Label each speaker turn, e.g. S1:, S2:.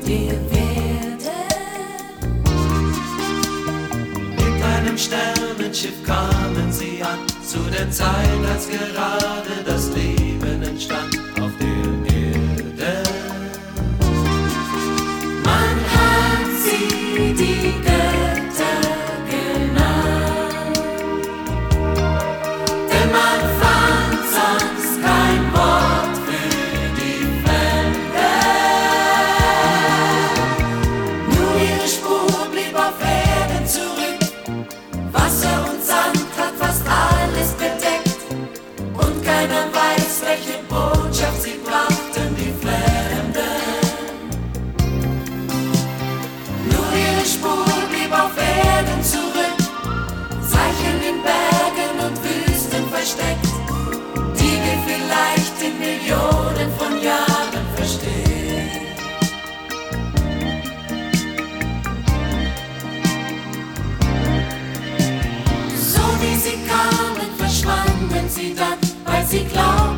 S1: Wir werden
S2: Mit einem Sternenschiff kamen sie an, zu der Zeit, als gerade das Leben entstand auf der Erde.
S1: Man hat sie die Götter genannt, denn man fand sonst kein Wort für die Fremde. Nur ihre Spur blieb auf Erden zurück. Wasser und Sand hat fast alles bedeckt, und keiner weiß, welche Botschaft sie brachten, die Fremden. Nur ihre Spur blieb auf Erden zurück, Zeichen in Bergen und Wüsten versteckt, die wir vielleicht in Millionen von Jahren verstehen. So wie sie kamen, verschwanden sie dann, weil sie glaubten,